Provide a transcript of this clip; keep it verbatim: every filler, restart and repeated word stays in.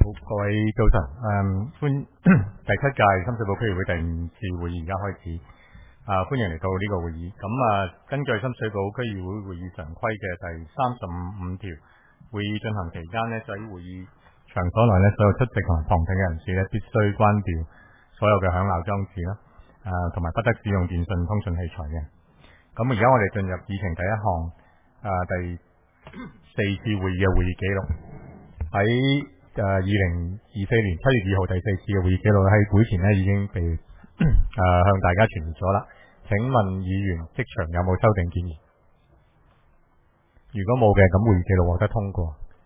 各位早晨，誒歡第七屆深水埗區議會第五次會議而家開始，啊歡迎嚟到呢個會議。咁啊，根據深水埗區議會會議常規嘅第三十五條，會議進行期間呢，就喺會議場所內呢，所有出席同旁聽嘅人士呢，必須關掉所有嘅響鬧裝置啦，啊同埋不得使用電訊通訊器材嘅。咁而家我哋進入議程第一項，啊第四次會議嘅會議記錄。喺誒二零二四年七月二號第四次嘅會議記錄喺會前呢已經被誒、呃、向大家傳閱咗啦。請問議員即場有冇修訂建議？如果冇嘅，咁會議記錄獲得通過。